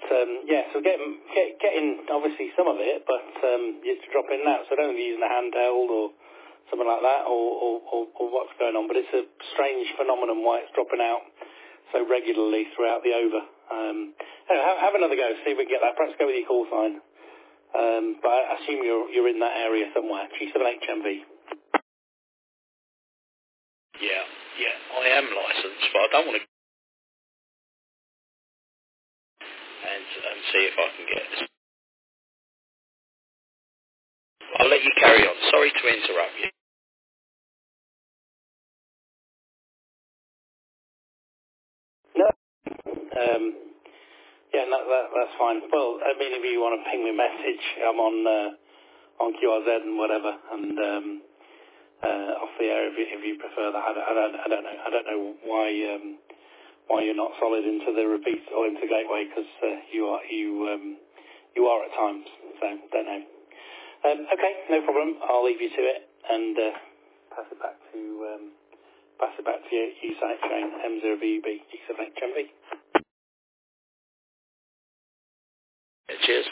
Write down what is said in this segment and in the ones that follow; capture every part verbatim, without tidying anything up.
um, yeah, so getting, get, getting obviously some of it, but um, it's dropping out. So I don't know if you're using a handheld or something like that, or, or, or, or what's going on. But it's a strange phenomenon why it's dropping out so regularly throughout the over. Um, anyway, have, have another go, see if we can get that. Perhaps go with your call sign. Um, but I assume you're you're in that area somewhere. G seven H M V. Yeah, yeah, I am licensed, but I don't want to and and see if I can get this. I'll let you carry on. Sorry to interrupt you. No. Um, yeah, no, that, that's fine. Well, I mean, if you want to ping me a message, I'm on uh, on Q R Z and whatever, and um, uh, off the air if you, if you prefer that. I don't, I don't, I don't know. I don't know why um, why you're not solid into the repeat or into gateway, because uh, you are you um, you are at times. So don't know. Um, okay, no problem. I'll leave you to it and uh, pass it back to um, pass it back to you. You site chain M zero V U B G seven H M V. Yeah, cheers.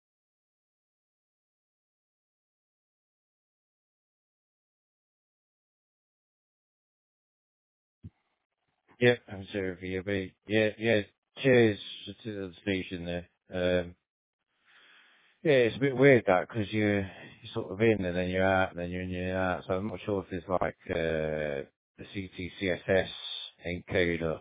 Yeah, I'm zero V O B. Yeah, yeah. Cheers to the station there. Um, yeah, it's a bit weird that because you're, you're sort of in and then you're out and then you're in and you're out. So I'm not sure if it's like uh, the C T C S S encoder.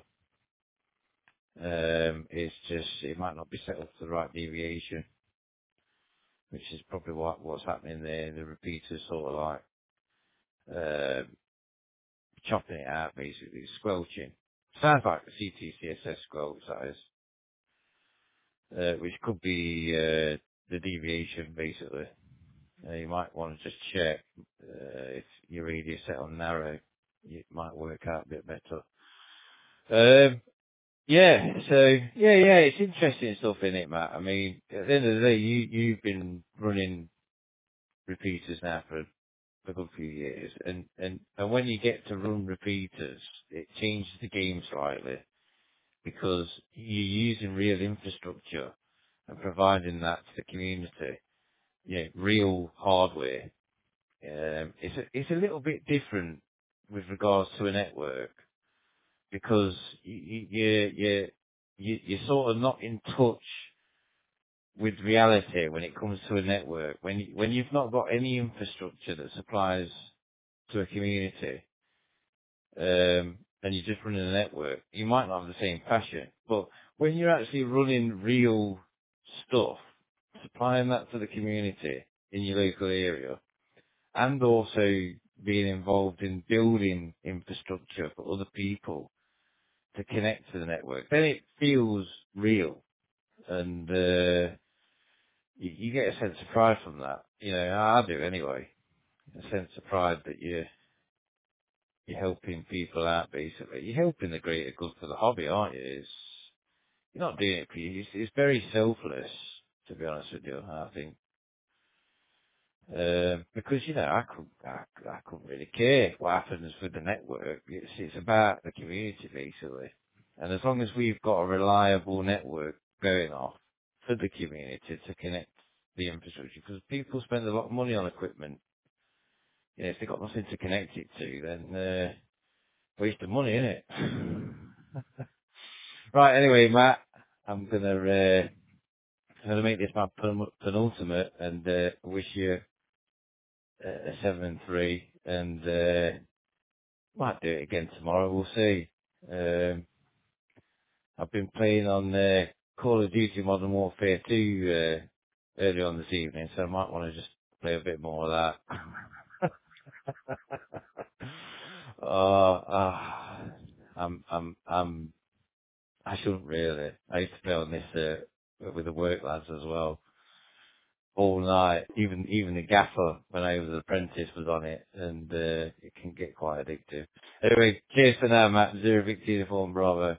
Um, it's just it might not be set up to the right deviation, which is probably what what's happening there. The repeater's sort of like uh, chopping it out, basically squelching. Sounds like the C T C S S squelch, that is. Uh, which could be uh, the deviation, basically. Uh, you might want to just check uh, if your radius set on narrow. It might work out a bit better. Um, yeah, so yeah, yeah, it's interesting stuff in it, Matt. I mean, at the end of the day, you you've been running repeaters now for a good few years, and and and when you get to run repeaters, it changes the game slightly because you're using real infrastructure and providing that to the community, you know, real hardware. Um, it's a, it's a little bit different with regards to a network because you, you, you, you, you're sort of not in touch with reality when it comes to a network. When you, when you've not got any infrastructure that supplies to a community, um, and you're just running a network, you might not have the same passion. But when you're actually running real stuff, supplying that to the community in your local area, and also being involved in building infrastructure for other people to connect to the network, then it feels real. And uh, you, you get a sense of pride from that. You know, I do anyway. A sense of pride that you you're helping people out, basically. You're helping the greater good for the hobby, aren't you? It's, you're not doing it for you. It's, it's very selfless, to be honest with you, I think. Um, because, you know, I couldn't, I, I couldn't really care what happens with the network. It's, it's about the community, basically. And as long as we've got a reliable network going off for the community to connect the infrastructure, because people spend a lot of money on equipment. You know, if they've got nothing to connect it to, then, uh, waste of money, innit? Right, anyway, Matt, I'm gonna, uh, I'm gonna make this my pen- penultimate and, uh, wish you uh, a seven and three and, uh, might do it again tomorrow, we'll see. Um, I've been playing on, uh, Call of Duty Modern Warfare two, uh, earlier on this evening, so I might want to just play a bit more of that. oh, ah, I'm, I'm, I'm I shouldn't really. I used to play on this uh, with the work lads as well, all night. Even even the gaffer, when I was an apprentice, was on it, and uh, it can get quite addictive. Anyway, cheers for now, Matt. Zero Victor Uniform Bravo.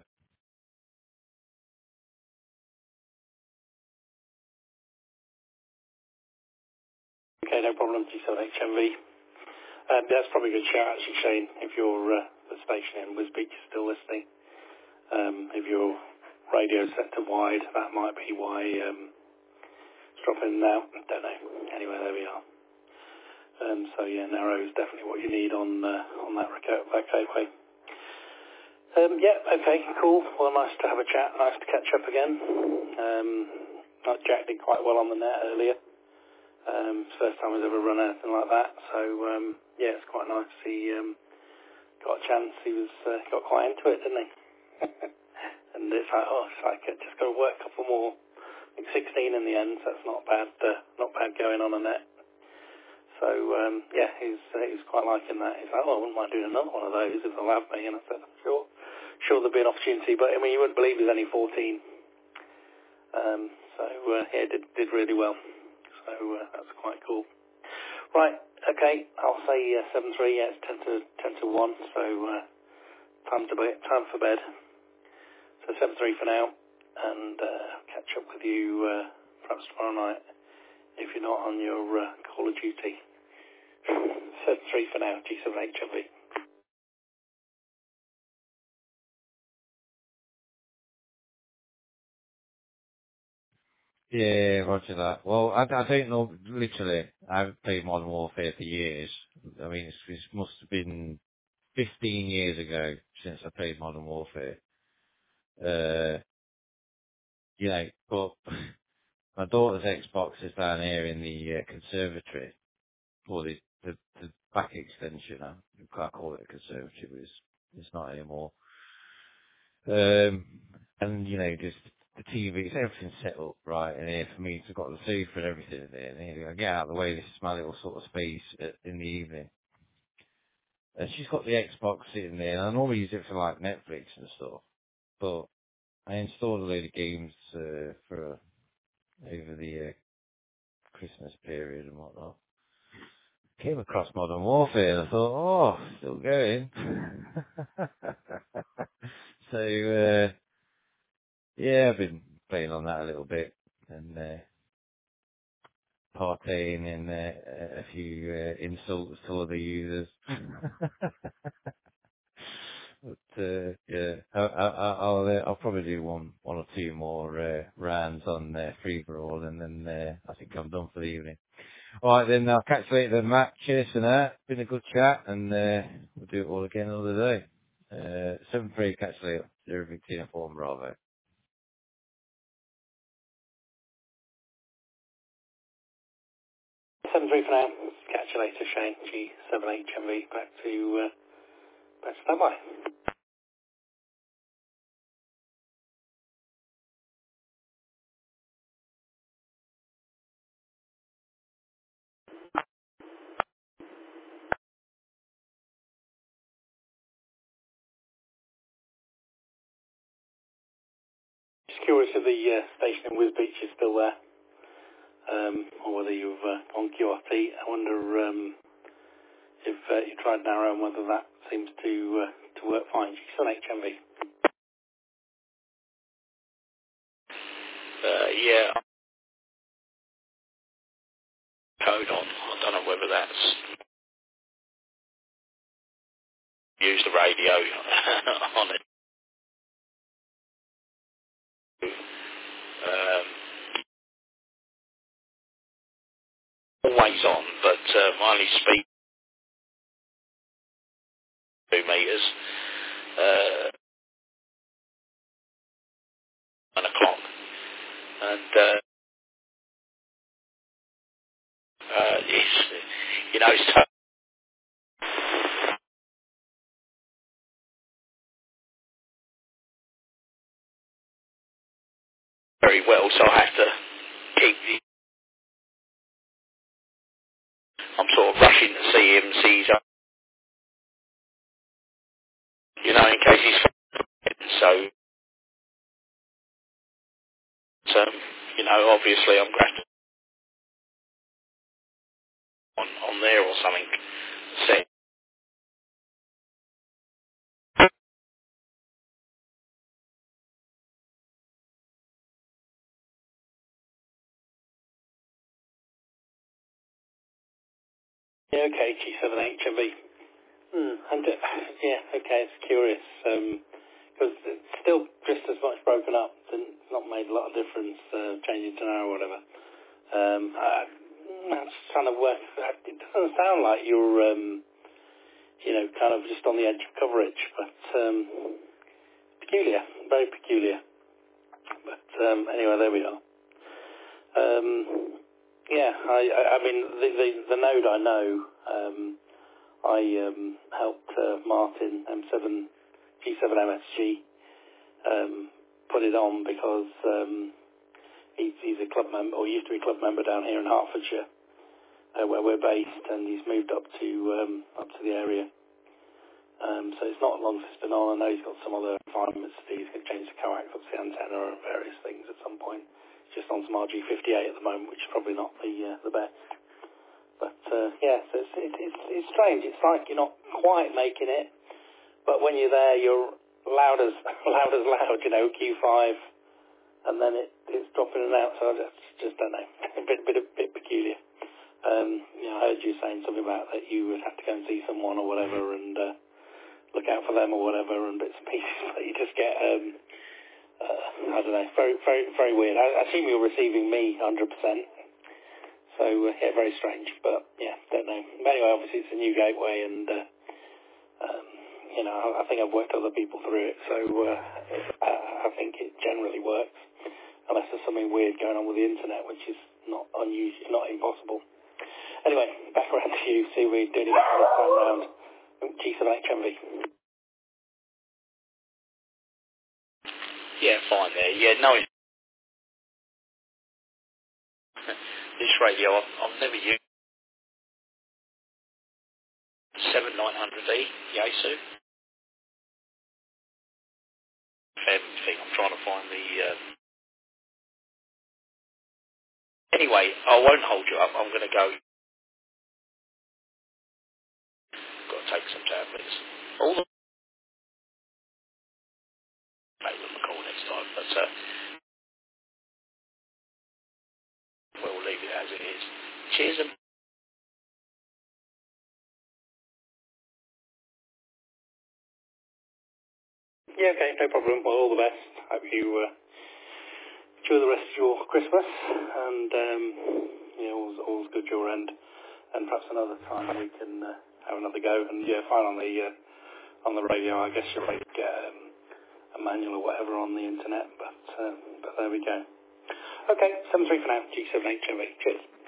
Okay, no problem. G seven H M V. Um, that's probably a good shout, actually, Shane, if you're uh, the station in Wisbeach is still listening. Um, if you're radio set to wide. That might be why um, it's dropping now. Don't know. Anyway, there we are. Um, so yeah, narrow is definitely what you need on uh, on that, that gateway. Um, yeah, okay, cool. Well, nice to have a chat. Nice to catch up again. Um, Jack did quite well on the net earlier. Um, it's the first time he's ever run anything like that. So um, yeah, it's quite nice. He um, got a chance. He was uh, got quite into it, didn't he? And it's like, oh, it's like uh, just got to work a couple more. I think sixteen in the end. So that's not bad. Uh, not bad going on a net. So um, yeah, he's uh, he's quite liking that. He's like, oh, I wouldn't mind doing another one of those if they'll have me. And I said, sure, sure there'll be an opportunity. But I mean, you wouldn't believe he's only fourteen. Um, so uh, yeah, did did really well. So uh, that's quite cool. Right, okay, I'll say uh, seven three. Yeah, it's ten to ten to one. So uh, time to bed, time for bed. So seven three for now, and uh, catch up with you uh, perhaps tomorrow night if you're not on your uh, Call of Duty. seven three for now. G seven H M V. Yeah, roger that. Well, I, I don't know, literally, I've played Modern Warfare for years. I mean, it's, it must have been fifteen years ago since I played Modern Warfare. Uh, you know, but my daughter's Xbox is down here in the uh, conservatory, or the, the, the back extension. I can't call it a conservatory, but it's, it's not anymore. Um, and, you know, just the T V, it's everything set up right in here for me to got the sofa and everything in there. And here, I get out of the way, this is my little sort of space at, in the evening. And she's got the Xbox sitting there, and I normally use it for like Netflix and stuff. But I installed a load of games uh, for uh, over the uh, Christmas period and whatnot. Came across Modern Warfare, and I thought, oh, still going. so, uh, yeah, I've been playing on that a little bit, and uh, partying in uh, a few uh, insults to other users. but uh, yeah, I, I, I'll uh, I'll probably do one one or two more uh, rounds on uh, free for all, and then uh, I think I'm done for the evening. All right, then I'll catch you later, then, Matt. Cheers for that. Been a good chat, and uh, we'll do it all again another day. Uh, seven three, catch you later. Zero Victina Form Bravo. seven three for now. Catch you later, Shane. G seven H M V. Back to uh, back to standby. Just curious if the uh, station in Whiz Beach is still there. Um, or whether you've uh, gone Q R T. I wonder um, if uh, you tried Narrow and whether that seems to uh, to work fine. G seven H M V. Uh, yeah, code on. I don't know whether that's use the radio on it. Um, always on, but um, I only speak two meters. Uh, nine o'clock, and uh, uh, it's you know it's very well, so I have to keep. The, I'm sort of rushing to see him, see his, you know, in case he's f***ing. So, um, you know, obviously I'm going to on on there or something. So, Yeah, okay, G seven H M V. Hmm, and, uh, yeah, okay, it's curious. Um, Because it's still just as much broken up. It's not made a lot of difference uh, changing to now or whatever. Um, I, I'm just trying to work. It doesn't sound like you're, um, you know, kind of just on the edge of coverage, but um, peculiar, very peculiar. But um, anyway, there we are. Um, yeah, I, I, I mean, the, the, the node I know, um, I um, helped uh, Martin M seven G seven M S G um, put it on because um, he's, he's a club member, or used to be a club member down here in Hertfordshire, uh, where we're based, and he's moved up to um, up to the area. Um, so it's not long since it's been on. I know he's got some other refinements to do. He's going to change the coax of the antenna and various things at some point. Just on some R G fifty-eight at the moment, which is probably not the uh, the best. But uh, yeah, so it's, it, it's it's strange. It's like you're not quite making it, but when you're there, you're loud as loud as loud. You know, Q five, and then it, it's dropping in and out. So I just just don't know. a bit bit a bit peculiar. Um, you know, I heard you saying something about that you would have to go and see someone or whatever, and uh, look out for them or whatever, and bits and pieces. But you just get. Um, Uh, I don't know, very, very, very weird. I, I assume you're receiving me one hundred percent. So, uh, yeah, very strange. But, yeah, don't know. But anyway, obviously it's a new gateway, and, uh, um, you know, I, I think I've worked other people through it, so uh, I, I think it generally works, unless there's something weird going on with the internet, which is not unusual, not impossible. Anyway, back around to you, see we're doing it this time round. G seven H M V. Yeah, fine there. Yeah, no, this radio, I've, I've never used seven nine hundred E, Yaesu. Everything, I'm trying to find the... Uh... Anyway, I won't hold you up. I'm going to go. Got to take some tablets. All the... Maybe we'll call next time, but uh, we'll leave it as it is. Cheers and... Yeah, okay, no problem. Well, all the best. Hope you uh, enjoy the rest of your Christmas, and um, yeah, all's, all's good your end. And perhaps another time we can uh, have another go. And yeah, fine on the uh, on the radio. I guess you'll probably get um, a manual or whatever on the internet, but uh, but there we go. Okay, seven three for now. G seven H M V. Cheers.